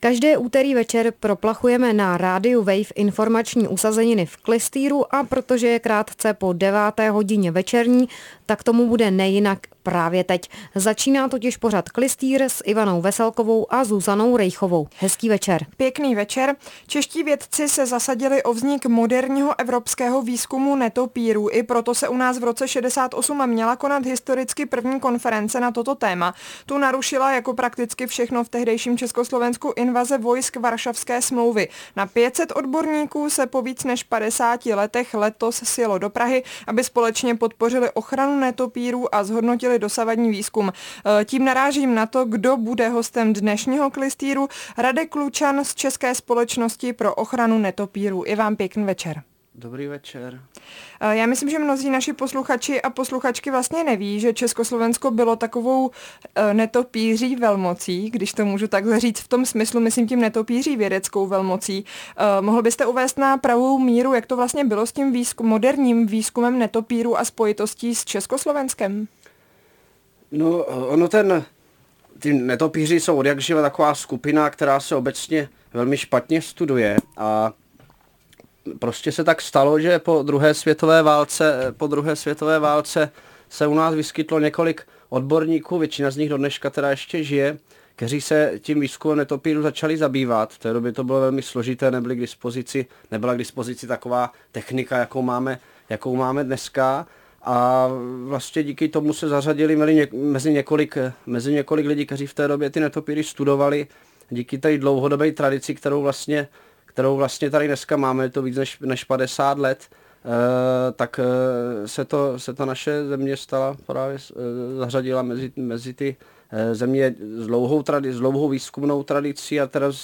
Každé úterý večer proplachujeme na rádiu Wave informační usazeniny v klystýru a protože je krátce po 9. hodině večerní, tak tomu bude nejinak právě teď. Začíná totiž pořad Klystýr s Ivanou Veselkovou a Zuzanou Rejchovou. Hezký večer. Pěkný večer. Čeští vědci se zasadili o vznik moderního evropského výzkumu netopírů. I proto se u nás v roce 68 měla konat historicky první konference na toto téma. Tu narušila jako prakticky všechno v tehdejším Československu invaze vojsk Varšavské smlouvy. Na 500 odborníků se po víc než 50 letech letos sjelo do Prahy, aby společně podpořili ochranu netopírů a zhodnotili dosavadní výzkum. Tím narážím na to, kdo bude hostem dnešního klystýru. Radek Lučan z České společnosti pro ochranu netopírů. I vám pěkný večer. Dobrý večer. Já myslím, že mnozí naši posluchači a posluchačky vlastně neví, že Československo bylo takovou netopíří velmocí, když to můžu takhle říct v tom smyslu, myslím tím netopíří vědeckou velmocí. Mohl byste uvést na pravou míru, jak to vlastně bylo s tím moderním výzkumem netopíru a spojitostí s Československem? No, ty netopíři jsou odjakživa taková skupina, která se obecně velmi špatně studuje a prostě se tak stalo, že po druhé světové válce se u nás vyskytlo několik odborníků, většina z nich do dneška teda ještě žije, kteří se tím výzkumem netopíru začali zabývat. V té době to bylo velmi složité, nebyla k dispozici taková technika, jakou máme dneska. A vlastně díky tomu se zařadili mezi několik lidí, kteří v té době ty netopíry studovali. Díky té dlouhodobé tradici, kterou vlastně tady dneska máme, je to víc než 50 let, tak se ta naše země zařadila mezi ty země s dlouhou výzkumnou tradicí a teda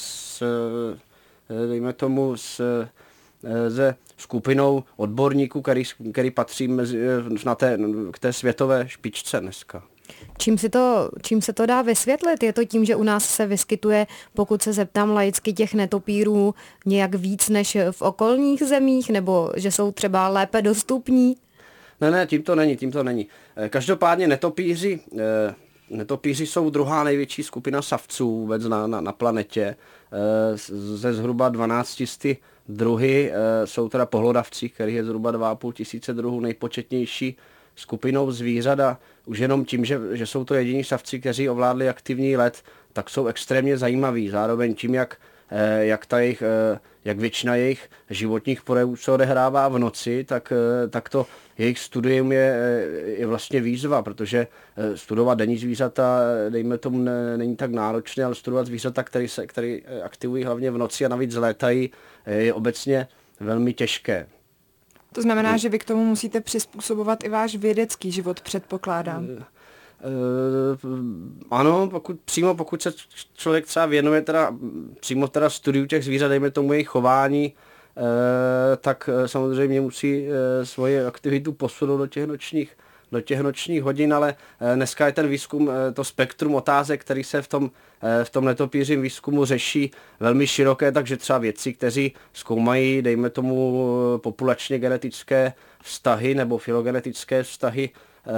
dejme tomu se skupinou odborníků, který patří k té světové špičce dneska. Čím se to dá vysvětlit? Je to tím, že u nás se vyskytuje, pokud se zeptám laicky, těch netopírů nějak víc než v okolních zemích, nebo že jsou třeba lépe dostupní? Ne, tím to není. Každopádně netopíři jsou druhá největší skupina savců vůbec na planetě. Ze zhruba 1200 druhy jsou teda pohlodavci, kterých je zhruba 2,5 tisíce druhů, nejpočetnější skupinou zvířat a už jenom tím, že jsou to jediní savci, kteří ovládli aktivní let, tak jsou extrémně zajímaví. Zároveň tím, jak většina jejich životních projevů se odehrává v noci, tak to jejich studium je vlastně výzva, protože studovat denní zvířata, dejme tomu, není tak náročné, ale studovat zvířata, které aktivují hlavně v noci a navíc létají, je obecně velmi těžké. To znamená, že vy k tomu musíte přizpůsobovat i váš vědecký život, předpokládám. Ano, pokud se člověk třeba věnuje přímo studiu těch zvířat, dejme tomu jejich chování, tak samozřejmě musí svoji aktivitu posunout do těch nočních hodin, ale dneska je ten výzkum, to spektrum otázek, který se v tom netopířím výzkumu řeší, velmi široké, takže třeba vědci, kteří zkoumají, dejme tomu, populačně genetické vztahy nebo filogenetické vztahy,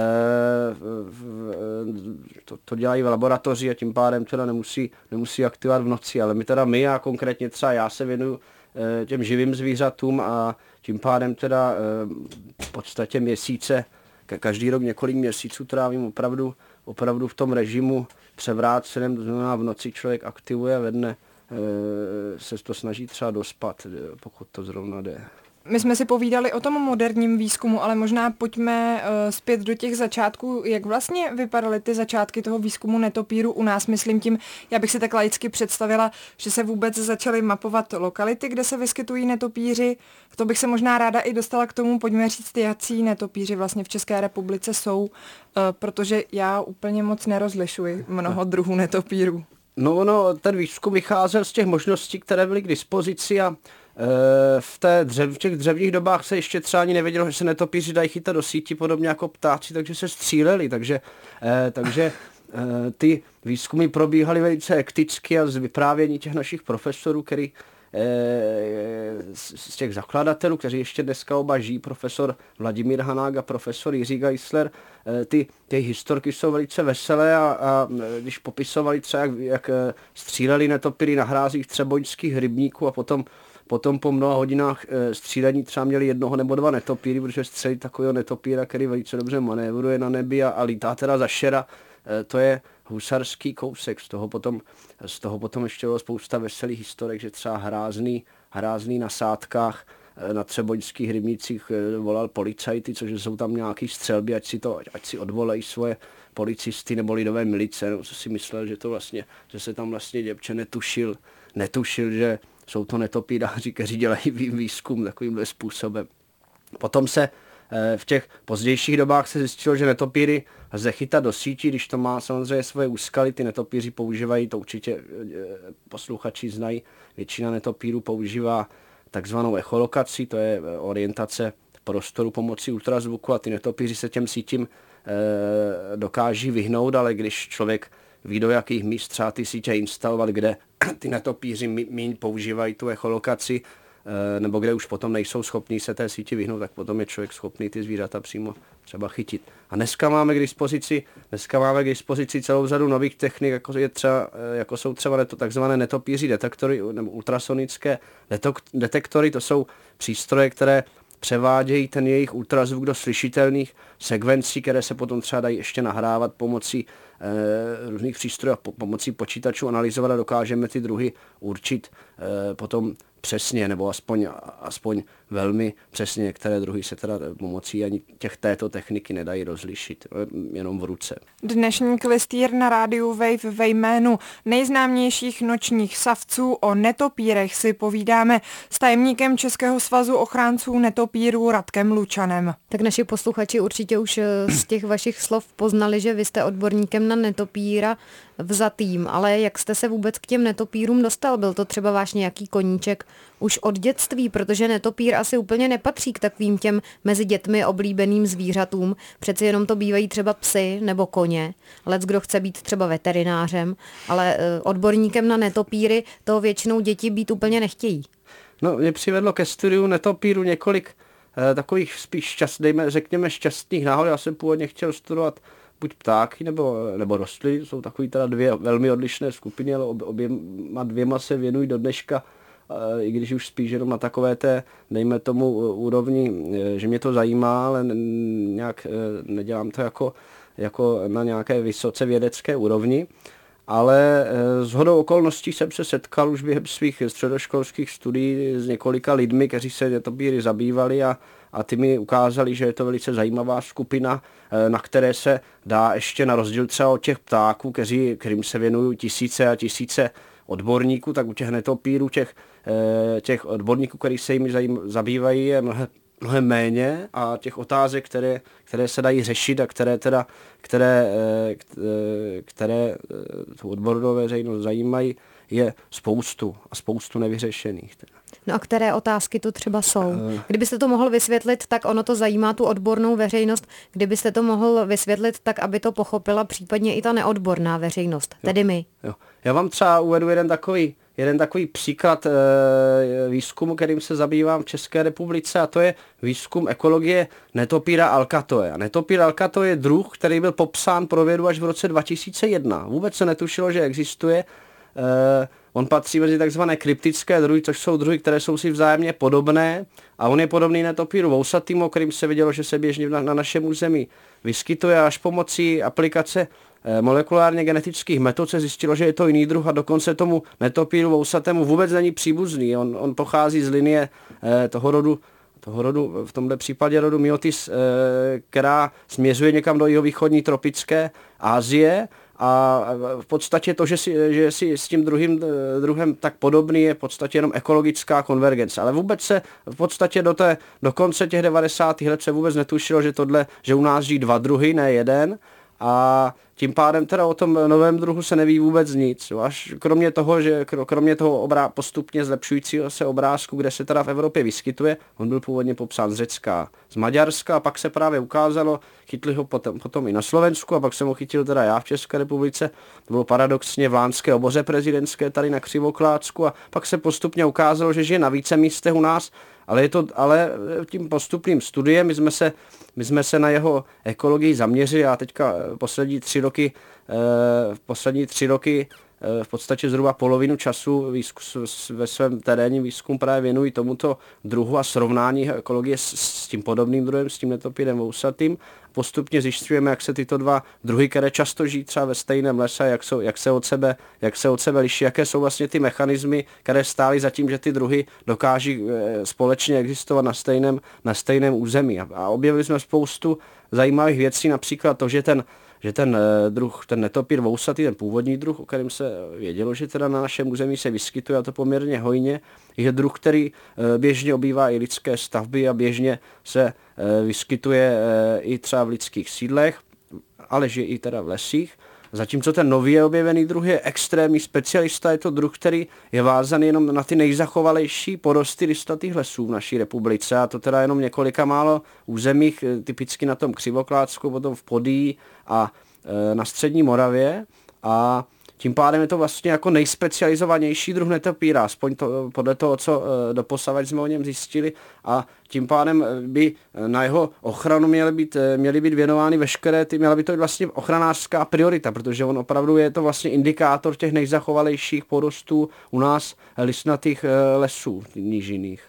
to dělají v laboratoři a tím pádem teda nemusí aktivovat v noci, ale my a konkrétně třeba já se věnuju těm živým zvířatům a tím pádem teda v podstatě každý rok několik měsíců trávím opravdu v tom režimu převráceném, to znamená v noci člověk aktivuje a ve dne se to snaží třeba dospat, pokud to zrovna jde. My jsme si povídali o tom moderním výzkumu, ale možná pojďme zpět do těch začátků. Jak vlastně vypadaly ty začátky toho výzkumu netopíru u nás? Myslím tím, já bych si tak laicky představila, že se vůbec začaly mapovat lokality, kde se vyskytují netopíři. To bych se možná ráda i dostala k tomu, pojďme říct, jací netopíři vlastně v České republice jsou, protože já úplně moc nerozlišuji mnoho druhů netopírů. No, ten výzkum vycházel z těch možností, které byly k dispozici a v těch dřevních dobách se ještě třeba ani nevědělo, že se netopíři dají chytat do sítí, podobně jako ptáci, takže se stříleli, takže ty výzkumy probíhaly velice hekticky a z vyprávění těch našich profesorů, z těch zakladatelů, kteří ještě dneska oba žijí, profesor Vladimír Hanák a profesor Jiří Geisler, ty historky jsou velice veselé a když popisovali třeba, jak stříleli netopíry na hrázích třeboňských rybníků a potom po mnoha hodinách střílení třeba měli jednoho nebo dva netopíry, protože střelí takového netopíra, který velice dobře manévruje na nebi a lítá teda za šera. To je husarský kousek, z toho potom ještě bylo spousta veselých historek, že třeba hrázný na sádkách na třeboňských rybnících volal policajty, což jsou tam nějaký střelby, ať si odvolají svoje policisty nebo lidové milice, no, co si myslel, že se tam vlastně děvče netušil, že jsou to netopíráři, kteří dělají výzkum takovýmhle způsobem. Potom se v těch pozdějších dobách se zjistilo, že netopíry lze chytat do sítí, když to má samozřejmě svoje úskaly, ty netopíři používají, to určitě posluchači znají, většina netopírů používá takzvanou echolokaci, to je orientace prostoru pomocí ultrazvuku a ty netopíři se těm sítím dokáží vyhnout, ale když člověk ví, do jakých míst třeba ty sítě instalovat, kde ty netopíři míň používají tu echolokaci, nebo kde už potom nejsou schopní se té síti vyhnout, tak potom je člověk schopný ty zvířata přímo třeba chytit. A dneska máme k dispozici celou řadu nových technik, jako jsou třeba takzvané netopíří detektory nebo ultrasonické detektory, to jsou přístroje, které převádějí ten jejich ultrazvuk do slyšitelných sekvencí, které se potom třeba dají ještě nahrávat pomocí různých přístrojů a pomocí počítačů analyzovat a dokážeme ty druhy určit potom přesně, nebo aspoň velmi přesně. Některé druhy se teda pomocí ani této techniky nedají rozlišit, jenom v ruce. Dnešní klystýr na rádiu Wave ve jménu nejznámějších nočních savců o netopírech si povídáme s tajemníkem Českého svazu ochránců netopírů Radkem Lučanem. Tak naši posluchači určitě už z těch vašich slov poznali, že vy jste odborníkem na netopíra vzatým, ale jak jste se vůbec k těm netopírům dostal? Byl to třeba váš nějaký koníček už od dětství, protože netopír asi úplně nepatří k takovým těm mezi dětmi oblíbeným zvířatům. Přeci jenom to bývají třeba psy nebo koně. Leckdo chce být třeba veterinářem, ale odborníkem na netopíry to většinou děti být úplně nechtějí. No, mě přivedlo ke studiu netopíru několik takových spíš řekněme šťastných náhod. Já jsem původně chtěl studovat buď ptáky nebo rostliny, jsou takový teda dvě velmi odlišné skupiny, ale oběma dvěma se věnují do dneška, i když už spíš jenom na takové té, dejme tomu, úrovni, že mě to zajímá, ale nějak nedělám to jako na nějaké vysoce vědecké úrovni. Ale shodou okolností jsem se setkal už během svých středoškolských studií s několika lidmi, kteří se netopíry zabývali a ty mi ukázali, že je to velice zajímavá skupina, na které se dá ještě na rozdíl třeba od těch ptáků, kterým se věnují tisíce a tisíce odborníků, tak u těch netopírů, těch odborníků, kteří se jimi zabývají, je mnohem méně a těch otázek, které se dají řešit a které tu odbornou veřejnost zajímají, je spoustu nevyřešených. No a které otázky to třeba jsou? Kdybyste to mohl vysvětlit, tak ono to zajímá tu odbornou veřejnost. Kdybyste to mohl vysvětlit tak, aby to pochopila případně i ta neodborná veřejnost, tedy my. Jo. Já vám třeba uvedu jeden takový příklad výzkumu, kterým se zabývám v České republice, a to je výzkum ekologie netopíra alcatoe. A netopír alcatoe je druh, který byl popsán pro vědu až v roce 2001. Vůbec se netušilo, že existuje. On patří mezi takzvané kryptické druhy, což jsou druhy, které jsou si vzájemně podobné, a on je podobný netopíru vousatýmu, o kterým se vidělo, že se běžně na našem území vyskytuje, až pomocí aplikace molekulárně genetických metod se zjistilo, že je to jiný druh a dokonce tomu netopíru vousatému vůbec není příbuzný. On pochází z linie toho rodu, v tomto případě rodu Myotis, která směřuje někam do jihovýchodní tropické Asie, a v podstatě to, že si s tím druhem tak podobný, je v podstatě jenom ekologická konvergence. Ale vůbec se v podstatě do konce těch 90. let se vůbec netušilo, že u nás žijí dva druhy, ne jeden. A tím pádem teda o tom novém druhu se neví vůbec nic. Až kromě toho, že postupně zlepšujícího se obrázku, kde se teda v Evropě vyskytuje, on byl původně popsán z Řecka, z Maďarska a pak se právě ukázalo, chytli ho potom i na Slovensku a pak jsem ho chytil teda já v České republice. To bylo paradoxně v Lánské oboře prezidentské tady na Křivoklácku a pak se postupně ukázalo, že žije na více místech u nás, ale tím postupným studiem my jsme se na jeho ekologii zaměřili a teďka poslední tři roky v podstatě zhruba polovinu času ve svém terénním výzkumu právě věnují tomuto druhu a srovnání ekologie s tím podobným druhem, s tím netopírem vousatým. Postupně zjišťujeme, jak se tyto dva druhy, které často žijí třeba ve stejném lese, jak se od sebe liší, jaké jsou vlastně ty mechanismy, které stály za tím, že ty druhy dokáží společně existovat na stejném území. A objevili jsme spoustu zajímavých věcí, například to, že ten druh, ten netopír vousatý, ten původní druh, o kterém se vědělo, že teda na našem území se vyskytuje, a to poměrně hojně, je druh, který běžně obývá i lidské stavby a běžně se vyskytuje i třeba v lidských sídlech, ale žije i teda v lesích. Zatímco ten nově objevený druh je extrémní specialista, je to druh, který je vázaný jenom na ty nejzachovalejší porosty listnatých lesů v naší republice, a to teda jenom několika málo územích, typicky na tom Křivoklácku, potom v Podíji a na střední Moravě, a tím pádem je to vlastně jako nejspecializovanější druh netopíra, aspoň podle toho, co doposavad jsme o něm zjistili, a tím pádem by na jeho ochranu měly být věnovány měla by to být vlastně ochranářská priorita, protože on opravdu je to vlastně indikátor těch nejzachovalejších porostů u nás listnatých lesů nížinných.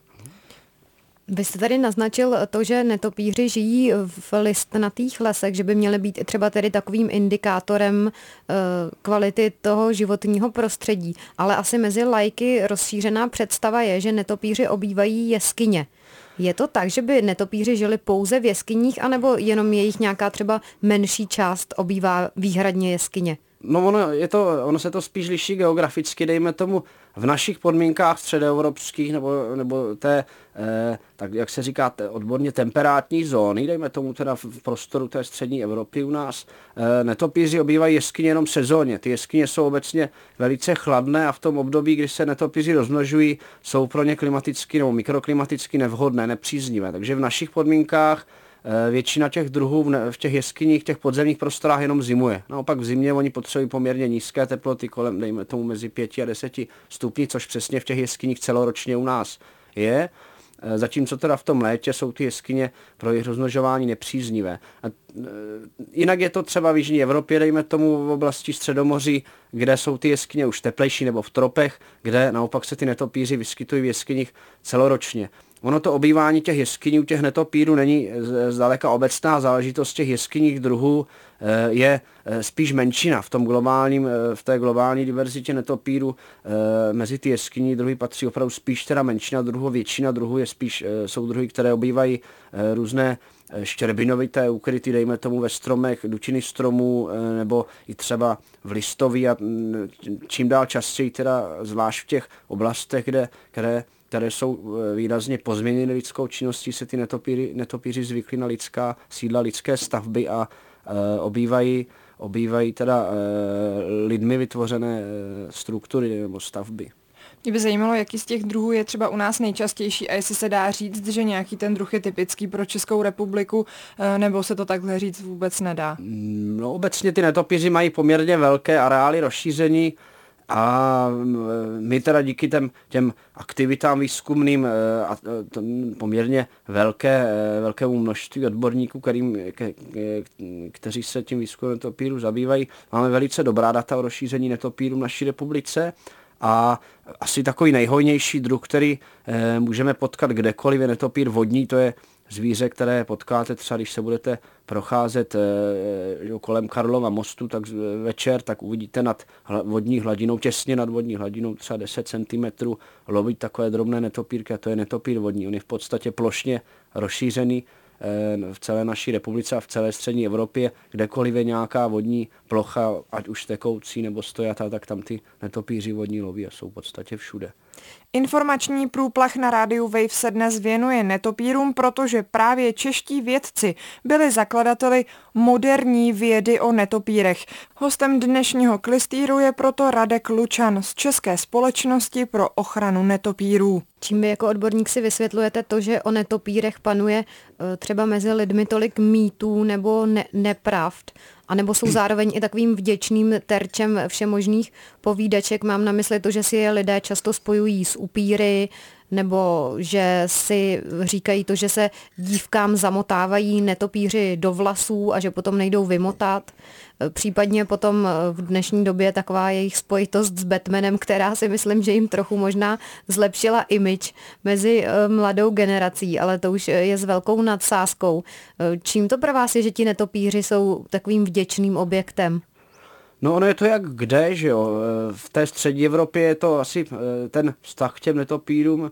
Vy jste tady naznačil to, že netopíři žijí v listnatých lesech, že by měly být i třeba tedy takovým indikátorem kvality toho životního prostředí. Ale asi mezi laiky rozšířená představa je, že netopíři obývají jeskyně. Je to tak, že by netopíři žili pouze v jeskyních, anebo jenom jejich nějaká třeba menší část obývá výhradně jeskyně? No ono se to spíš liší geograficky, dejme tomu v našich podmínkách středoevropských nebo té, tak jak se říká, odborně temperátní zóny, dejme tomu teda v prostoru té střední Evropy u nás, netopíři obývají jeskyně jenom sezóně. Ty jeskyně jsou obecně velice chladné a v tom období, kdy se netopíři rozmnožují, jsou pro ně klimaticky nebo mikroklimaticky nevhodné, nepříznivé. Takže v našich podmínkách většina těch druhů v těch jeskyních, v těch podzemních prostorách jenom zimuje. Naopak v zimě oni potřebují poměrně nízké teploty, kolem, dejme tomu, mezi 5 a 10 stupni, což přesně v těch jeskyních celoročně u nás je. Zatímco teda v tom létě jsou ty jeskyně pro jejich rozmnožování nepříznivé. A jinak je to třeba v jižní Evropě, dejme tomu v oblasti Středomoří, kde jsou ty jeskyně už teplejší, nebo v tropech, kde naopak se ty netopíři vyskytují v jeskyních celoročně. Ono to obývání těch jeskyní u těch netopírů není zdaleka obecná záležitost těch jeskyních druhů, je spíš menšina v té globální diverzitě netopírů. Mezi ty jeskyní druhy patří opravdu spíš teda menšina druhů, většina druhů jsou druhy, které obývají různé štěrbinovité úkryty, dejme tomu ve stromech, dutiny stromů, nebo i třeba v listoví, a čím dál častěji teda zvlášť v těch oblastech, které jsou výrazně pozměněny lidskou činností, se ty netopíři zvykli na lidská sídla, lidské stavby a obývají teda lidmi vytvořené struktury nebo stavby. Mě by zajímalo, jaký z těch druhů je třeba u nás nejčastější a jestli se dá říct, že nějaký ten druh je typický pro Českou republiku, nebo se to takhle říct vůbec nedá? No, obecně ty netopíři mají poměrně velké areály rozšíření a my teda díky těm aktivitám výzkumným a poměrně velkému množství odborníků, kteří se tím výzkumem netopírů zabývají, máme velice dobrá data o rozšíření netopírů v naší republice. A asi takový nejhojnější druh, který můžeme potkat kdekoliv, je netopír vodní. To je zvíře, které potkáte třeba, když se budete procházet kolem Karlova mostu, tak večer, tak uvidíte nad vodní hladinou, těsně nad vodní hladinou, třeba 10 cm, lovit takové drobné netopírky, a to je netopír vodní. On je v podstatě plošně rozšířený v celé naší republice a v celé střední Evropě, kdekoliv je nějaká vodní plocha, ať už tekoucí nebo stojatá, tak tam ty netopíři vodní loví a jsou v podstatě všude. Informační průplach na rádiu Wave se dnes věnuje netopírům, protože právě čeští vědci byli zakladateli moderní vědy o netopírech. Hostem dnešního klystýru je proto Radek Lučan z České společnosti pro ochranu netopírů. Čím vy jako odborník si vysvětlujete to, že o netopírech panuje třeba mezi lidmi tolik mýtů nebo nepravd, anebo jsou zároveň i takovým vděčným terčem všemožných povídaček? Mám na mysli to, že si je lidé často spojují s upíry, nebo že si říkají to, že se dívkám zamotávají netopíři do vlasů a že potom nejdou vymotat. Případně potom v dnešní době taková jejich spojitost s Batmanem, která si myslím, že jim trochu možná zlepšila image mezi mladou generací, ale to už je s velkou nadsázkou. Čím to pro vás je, že ti netopíři jsou takovým vděčným objektem? No ono je to jak kde, že jo. V té střední Evropě je to asi ten vztah k těm netopírům,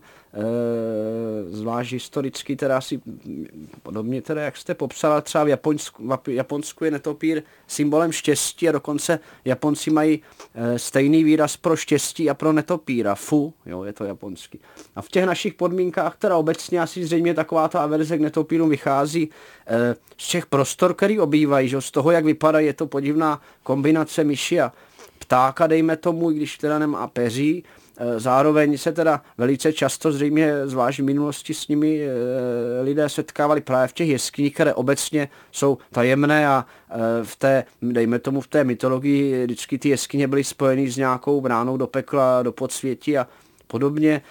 zvlášť historicky, teda asi podobně teda, jak jste popsala, třeba v Japonsku je netopír symbolem štěstí a dokonce Japonci mají stejný výraz pro štěstí a pro netopíra. Fu, jo, je to japonský. A v těch našich podmínkách teda obecně asi zřejmě taková ta averze k netopírům vychází z těch prostor, který obývají, že? Z toho, jak vypadají, je to podivná kombinace myši a ptáka, dejme tomu, i když teda nemá peří. Zároveň se teda velice často, zřejmě zvlášť v minulosti s nimi lidé setkávali právě v těch jeskyních, které obecně jsou tajemné a v té, dejme tomu v té mytologii, vždycky ty jeskyně byly spojeny s nějakou bránou do pekla, do podsvětí a podobně,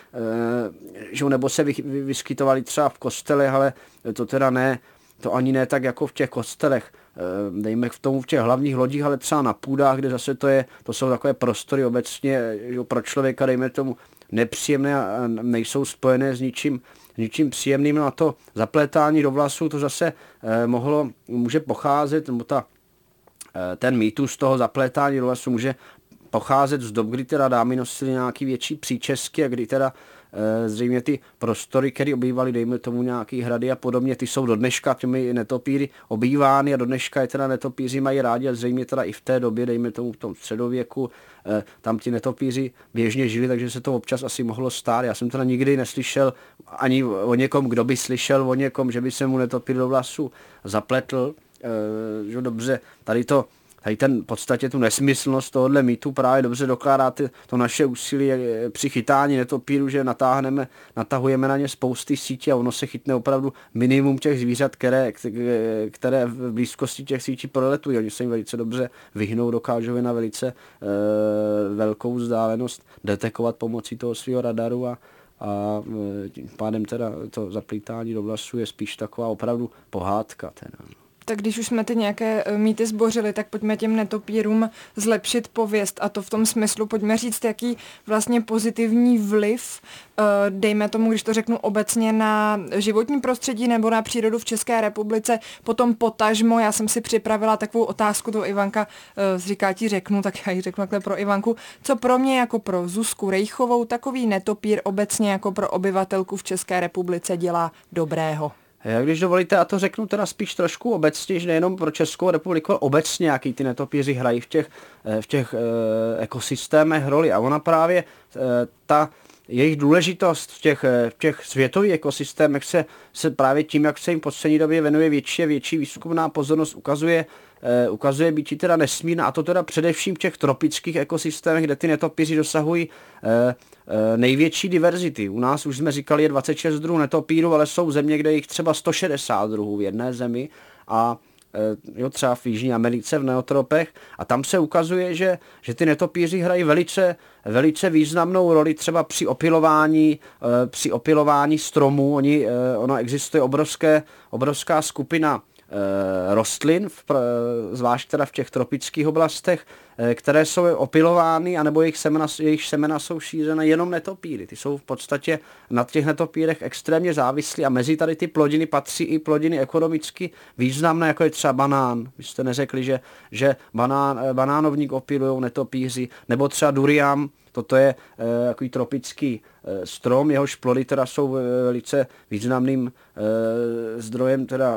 že nebo se vyskytovali třeba v kostelech, ale to teda ne, to ani ne tak jako v těch kostelech, dejme v tomu v těch hlavních lodích, ale třeba na půdách, kde zase to jsou takové prostory obecně, že pro člověka, dejme tomu, nepříjemné a nejsou spojené s ničím příjemným. Na to zaplétání do vlasů to zase může pocházet, nebo ten mýtus toho zaplétání do vlasů může pocházet z dob, kdy teda dámy nosily nějaký větší příčesky a kdy teda zřejmě ty prostory, které obývaly, dejme tomu nějaký hrady a podobně, ty jsou do dneška těmi netopíry obývány a do dneška je teda netopíři mají rádi a zřejmě teda i v té době, dejme tomu v tom středověku, tam ti netopíři běžně žili, takže se to občas asi mohlo stát. Já jsem teda nikdy neslyšel ani o někom, kdo by slyšel o někom, že by se mu netopír do vlasu zapletl, že dobře, tady ten v podstatě tu nesmyslnost tohohle mýtu právě dobře dokládá to naše úsilí při chytání netopíru, že natahujeme na ně spousty sítí a ono se chytne opravdu minimum těch zvířat, které v blízkosti těch sítí proletují. Oni se jim velice dobře vyhnou, dokážou je na velice velkou vzdálenost detekovat pomocí toho svého radaru a tím pádem teda to zaplítání do vlasu je spíš taková opravdu pohádka. Tak když už jsme ty nějaké mýty zbořili, tak pojďme těm netopírům zlepšit pověst a to v tom smyslu, pojďme říct, jaký vlastně pozitivní vliv, dejme tomu, když to řeknu obecně, na životní prostředí nebo na přírodu v České republice, potom potažmo, já jsem si připravila takovou otázku, to Ivanka říká ti řeknu, tak já ji řeknu takhle pro Ivanku, co pro mě jako pro Zuzku Rejchovou takový netopír obecně jako pro obyvatelku v České republice dělá dobrého. Já když dovolíte, a to řeknu teda spíš trošku obecně, že nejenom pro Českou republiku, ale obecně jaký ty netopíři hrají v těch ekosystémech roli. A ona právě ta jejich důležitost v těch světových ekosystémech se právě tím, jak se jim v poslední době věnuje větší výzkumná pozornost, ukazuje být teda nesmírná, a to teda především v těch tropických ekosystémech, kde ty netopíři dosahují největší diverzity. U nás už jsme říkali je 26 druhů netopírů, ale jsou země, kde je jich třeba 160 druhů v jedné zemi a třeba v Jižní Americe, v neotropech, a tam se ukazuje, že ty netopíři hrají velice významnou roli třeba při opilování stromů. Ono existuje obrovská skupina rostlin, zvlášť teda v těch tropických oblastech, které jsou opilovány, anebo jejich semena jsou šířena jenom netopíry. Ty jsou v podstatě na těch netopírech extrémně závislí a mezi tady ty plodiny patří i plodiny ekonomicky významné, jako je třeba banán. Vy jste neřekli, že banánovník opilujou netopíři, nebo třeba durian. Toto je takový tropický strom, jehož plody teda jsou velice významným zdrojem teda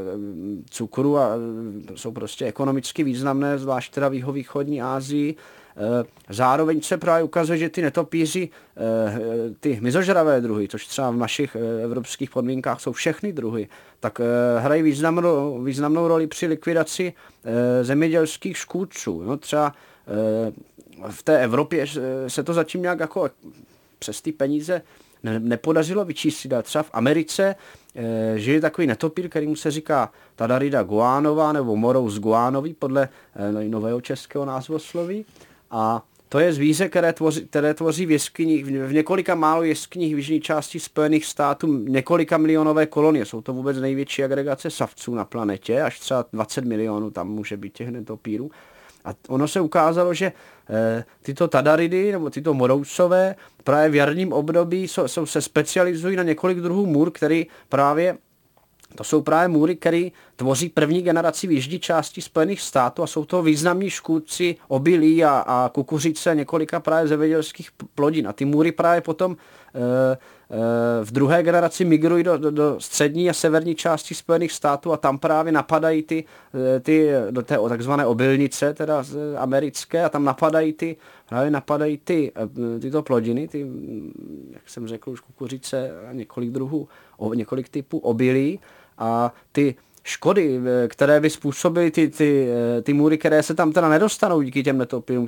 cukru a jsou prostě ekonomicky významné, zvlášť teda v jihovýchodní Asii. Zároveň se právě ukazuje, že ty netopíři, ty hmyzožravé druhy, což třeba v našich evropských podmínkách jsou všechny druhy, tak hrají významnou roli při likvidaci zemědělských škůdců. No, třeba v té Evropě se to zatím nějak jako přes ty peníze nepodařilo vyčíslit. A třeba v Americe žije takový netopír, kterýmu se říká Tadarida guanová nebo morous guanový podle nového českého názvosloví. A to je zvíře, které tvoří v jeskyních, v několika málo jeskyních v jižní části Spojených států několika milionové kolonie. Jsou to vůbec největší agregace savců na planetě, až třeba 20 milionů tam může být těch netopírů. A ono se ukázalo, že tyto tadaridy nebo tyto morousové právě v jarním období se specializují na několik druhů můr, to jsou právě můry, které tvoří první generaci v jižní části Spojených států a jsou to významní škůdci obilí a kukuřice několika právě zemědělských plodin. A ty můry právě potom v druhé generaci migrují do střední a severní části Spojených států a tam právě napadají do té takzvané obilnice, teda americké, a tam napadají tyto plodiny, jak jsem řekl, už kukuřice a několik typů obilí a ty škody, které by způsobily ty můry, které se tam teda nedostanou díky těm netopírům,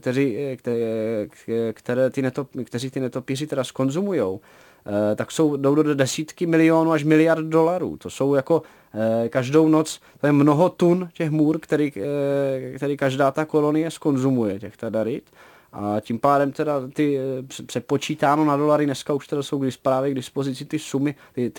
kteří ty netopíři teda skonzumujou, tak jdou do desítky milionů až miliard dolarů. To jsou jako každou noc, to je mnoho tun těch můr, který každá ta kolonie skonzumuje, těch tadarid. A tím pádem teda přepočítáno na dolary, dneska už teda jsou právě k dispozici ty sumy,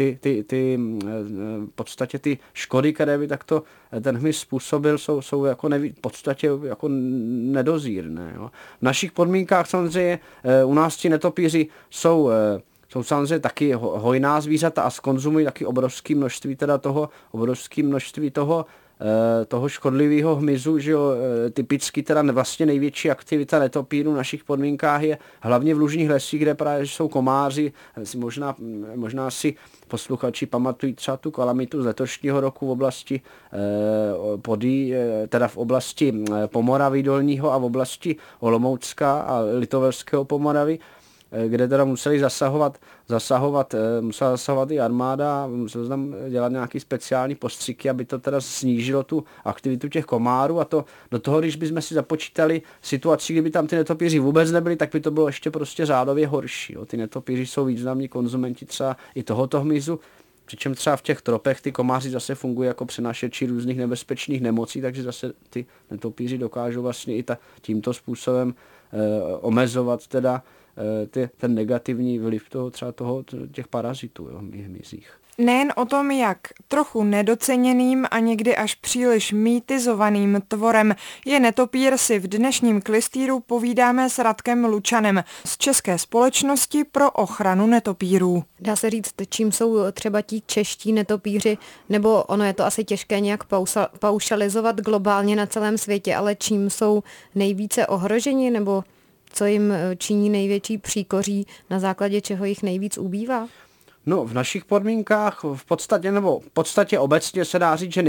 v podstatě ty škody, které by takto ten hmyz způsobil, jsou jako v podstatě jako nedozírné. Jo. V našich podmínkách samozřejmě u nás ti netopíři jsou samozřejmě taky hojná zvířata a skonzumují taky obrovské množství toho škodlivého hmyzu, že jo, typicky teda vlastně největší aktivita netopírů v našich podmínkách je hlavně v lužních lesích, kde právě jsou komáři, možná si posluchači pamatují třeba tu kalamitu z letošního roku v oblasti teda v oblasti Pomoravy dolního a v oblasti Olomoucka a Litovelského Pomoravy, kde teda musela zasahovat i armáda, musela tam dělat nějaký speciální postřiky, aby to teda snížilo tu aktivitu těch komárů a to do toho, když bychom si započítali situaci, kdyby tam ty netopíři vůbec nebyli, tak by to bylo ještě prostě řádově horší. Jo. Ty netopíři jsou významní konzumenti třeba i tohoto hmyzu, přičem třeba v těch tropech ty komáři zase fungují jako přenášeči různých nebezpečných nemocí, takže zase ty netopíři dokážou vlastně i tímto způsobem omezovat teda ten negativní vliv těch parazitů v hmyzích. Nejen o tom, jak trochu nedoceněným a někdy až příliš mýtizovaným tvorem je netopír, si v dnešním klystýru povídáme s Radkem Lučanem z České společnosti pro ochranu netopírů. Dá se říct, čím jsou třeba ti čeští netopíři, nebo ono je to asi těžké nějak paušalizovat globálně na celém světě, ale čím jsou nejvíce ohroženi, nebo co jim činí největší příkoří, na základě čeho jich nejvíc ubývá? No, v našich podmínkách v podstatě obecně se dá říct, že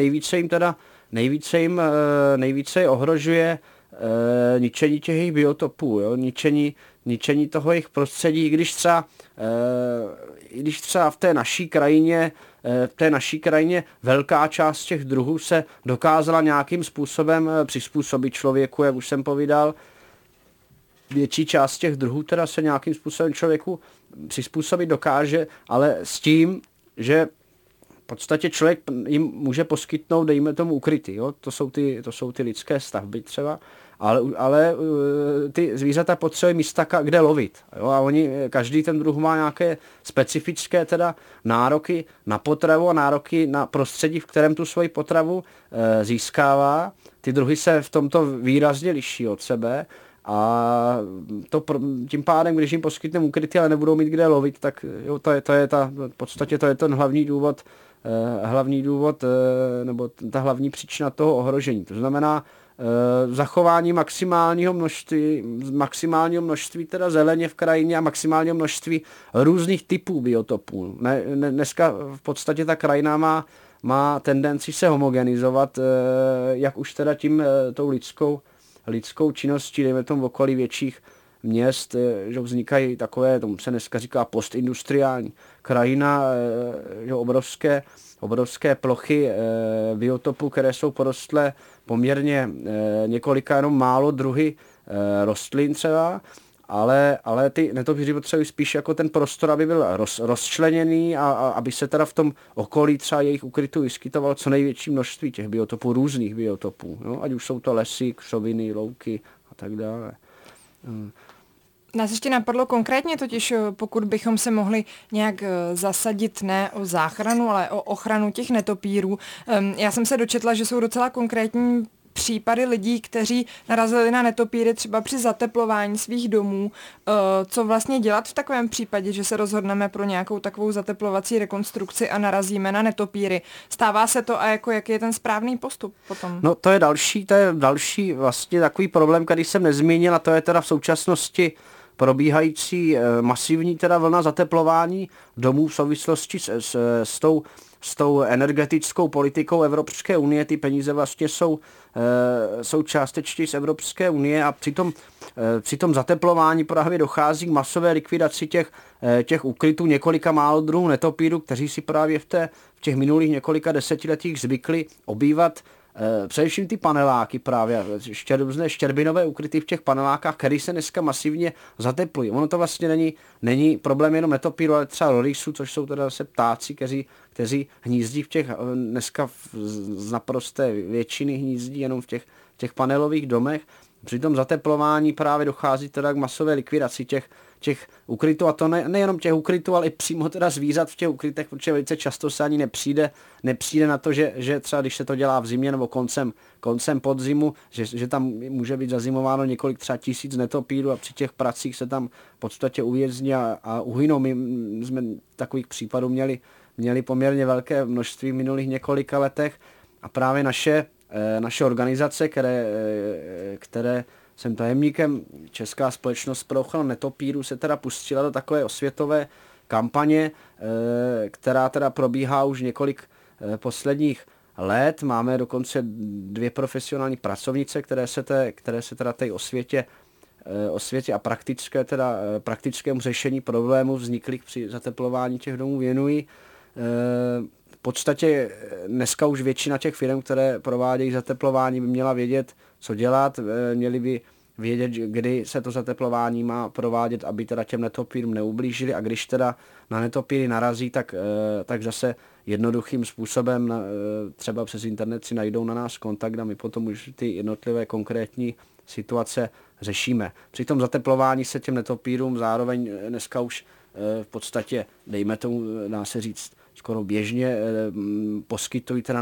nejvíce ohrožuje ničení těch jejich biotopů, jo? Ničení toho jejich prostředí, i když třeba v té naší krajině velká část těch druhů se dokázala nějakým způsobem přizpůsobit člověku, jak už jsem povídal. Větší část těch druhů teda se nějakým způsobem člověku přizpůsobit dokáže, ale s tím, že v podstatě člověk jim může poskytnout, dejme tomu, ukryty. Jo? To jsou ty lidské stavby třeba, ale ty zvířata potřebují místa, kde lovit. Jo? A každý ten druh má nějaké specifické teda nároky na potravu a nároky na prostředí, v kterém tu svoji potravu získává. Ty druhy se v tomto výrazně liší od sebe. A tím pádem, když jim poskytneme ukrytí, ale nebudou mít kde lovit, tak jo, v podstatě to je ten hlavní důvod nebo ta hlavní příčina toho ohrožení. To znamená zachování maximálního množství teda zeleně v krajině a maximálního množství různých typů biotopů. Dneska v podstatě ta krajina má tendenci se homogenizovat, jak už teda tou lidskou činností, dejme tomu v okolí větších měst, že vznikají takové, tomu se dneska říká postindustriální krajina, že obrovské plochy biotopů, které jsou porostlé poměrně několika jenom málo druhy rostlin třeba, ale ty netopíři potřebují spíš jako ten prostor, aby byl rozčleněný a aby se teda v tom okolí třeba jejich ukrytu vyskytovalo co největší množství těch biotopů, různých biotopů, no? Ať už jsou to lesy, křoviny, louky a tak dále. Nás ještě napadlo konkrétně totiž, pokud bychom se mohli nějak zasadit ne o záchranu, ale o ochranu těch netopírů. Já jsem se dočetla, že jsou docela konkrétní případy lidí, kteří narazili na netopíry třeba při zateplování svých domů. Co vlastně dělat v takovém případě, že se rozhodneme pro nějakou takovou zateplovací rekonstrukci a narazíme na netopíry? Stává se to a jako jaký je ten správný postup potom? No to je další vlastně takový problém, který jsem nezmínil, a to je teda v současnosti probíhající masivní teda vlna zateplování domů v souvislosti s tou energetickou politikou Evropské unie. Ty peníze vlastně jsou částečně z Evropské unie a při tom zateplování právě dochází k masové likvidaci těch ukrytů několika málo druhů netopírů, kteří si právě v těch minulých několika desetiletích zvykli obývat především ty paneláky právě, různé štěrbinové ukryty v těch panelákách, které se dneska masivně zateplují. Ono to vlastně není problém jenom netopíru, ale třeba rorýsů, což jsou teda zase ptáci, kteří hnízdí v těch, dneska z naprosté většiny hnízdí jenom v těch panelových domech. Při tom zateplování právě dochází teda k masové likvidaci těch ukrytů, a to nejenom těch ukrytů, ale i přímo teda zvířat v těch ukrytech, protože velice často se ani nepřijde na to, že třeba když se to dělá v zimě nebo koncem podzimu, že tam může být zazimováno několik třeba tisíc netopírů a při těch pracích se tam v podstatě uvězní a uhynou. My jsme takových případů měli poměrně velké množství v minulých několika letech a právě naše organizace, které jsem tajemníkem, Česká společnost pro ochranu netopírů, se teda pustila do takové osvětové kampaně, která teda probíhá už několik posledních let. Máme dokonce 2 profesionální pracovnice, které se teda té osvětě a praktickému řešení problémů vzniklých při zateplování těch domů věnují. V podstatě dneska už většina těch firm, které provádějí zateplování, by měla vědět, co dělat, měli by vědět, kdy se to zateplování má provádět, aby teda těm netopírům neublížili, a když teda na netopíry narazí, tak zase jednoduchým způsobem, třeba přes internet si najdou na nás kontakt a my potom už ty jednotlivé konkrétní situace řešíme. Při tom zateplování se těm netopírům zároveň dneska už v podstatě, dejme tomu, dá se říct, skoro běžně poskytují teda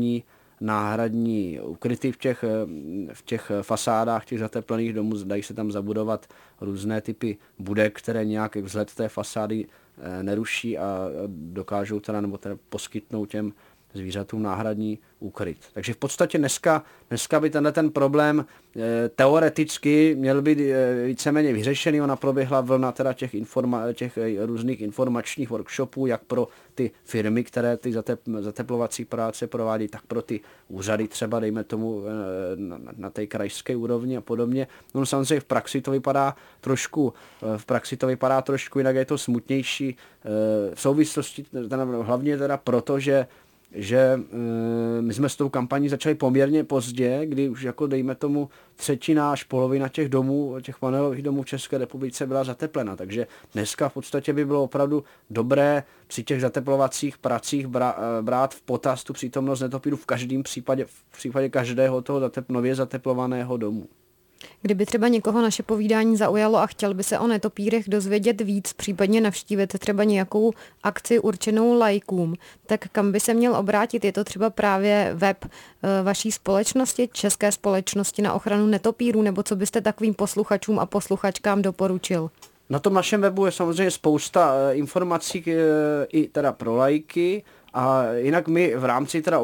náhradní ukryty v těch fasádách těch zateplených domů. Dají se tam zabudovat různé typy budek, které nějak vzhled té fasády neruší a dokážou teda poskytnout těm zvířatům náhradní úkryt. Takže v podstatě dneska by ten problém teoreticky měl být víceméně vyřešený. Ona proběhla vlna teda těch různých informačních workshopů, jak pro ty firmy, které ty zateplovací práce provádí, tak pro ty úřady třeba, dejme tomu, na té krajské úrovni a podobně. No samozřejmě v praxi to vypadá trošku jinak, je to smutnější v souvislosti hlavně teda proto, že my jsme s tou kampaní začali poměrně pozdě, kdy už jako dejme tomu 1/3 až polovina těch panelových domů v České republice byla zateplena. Takže dneska v podstatě by bylo opravdu dobré při těch zateplovacích pracích brát v potaz tu přítomnost netopírů v případě každého toho nově zateplovaného domu. Kdyby třeba někoho naše povídání zaujalo a chtěl by se o netopírech dozvědět víc, případně navštívit třeba nějakou akci určenou laikům, tak kam by se měl obrátit? Je to třeba právě web vaší společnosti, České společnosti na ochranu netopírů, nebo co byste takovým posluchačům a posluchačkám doporučil? Na tom našem webu je samozřejmě spousta informací i teda pro laiky, a jinak my v rámci teda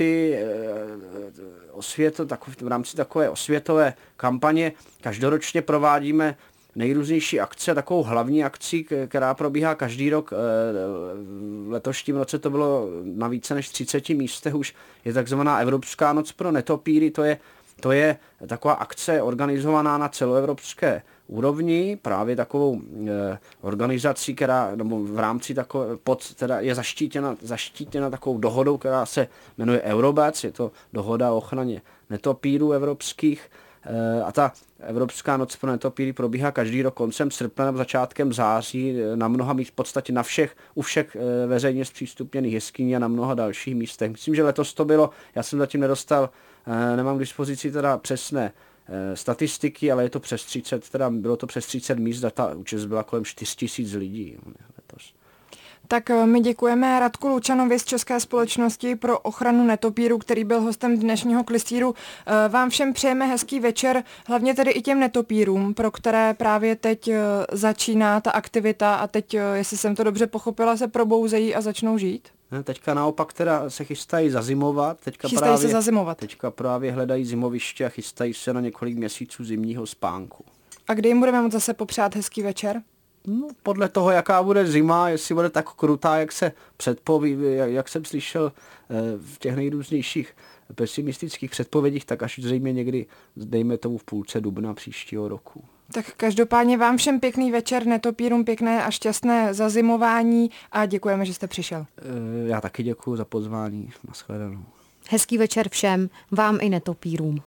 v rámci takové osvětové kampaně každoročně provádíme nejrůznější akce, takovou hlavní akci, která probíhá každý rok. V letošním roce to bylo na více než 30 místech už, je takzvaná Evropská noc pro netopíry, to je To je taková akce organizovaná na celoevropské úrovni, právě takovou organizací, která nebo v rámci teda je zaštítěna takovou dohodou, která se jmenuje Eurobec, je to dohoda o ochraně netopírů evropských. A ta Evropská noc pro netopíry probíhá každý rok koncem srpna nebo začátkem září na mnoha míst, v podstatě u všech veřejně zpřístupněných jeskyní a na mnoha dalších místech. Myslím, že letos to bylo, já jsem zatím nedostal, nemám k dispozici teda přesné statistiky, ale je to přes 30, bylo to přes 30 míst a ta účast byla kolem 4 000 lidí letos. Tak my děkujeme Radku Lučanovi z České společnosti pro ochranu netopíru, který byl hostem dnešního klystýru. Vám všem přejeme hezký večer, hlavně tedy i těm netopírům, pro které právě teď začíná ta aktivita a teď, jestli jsem to dobře pochopila, se probouzejí a začnou žít. Teďka naopak teda se chystají zazimovat. Teďka právě hledají zimoviště a chystají se na několik měsíců zimního spánku. A kdy jim budeme moct zase popřát hezký večer? No, podle toho, jaká bude zima, jestli bude tak krutá, jak se předpoví, jak jsem slyšel v těch nejrůznějších pesimistických předpovědích, tak až zřejmě někdy, dejme tomu v půlce dubna příštího roku. Tak každopádně vám všem pěkný večer, netopírům pěkné a šťastné zazimování a děkujeme, že jste přišel. Já taky děkuji za pozvání. Nashledanou. Hezký večer všem, vám i netopírům.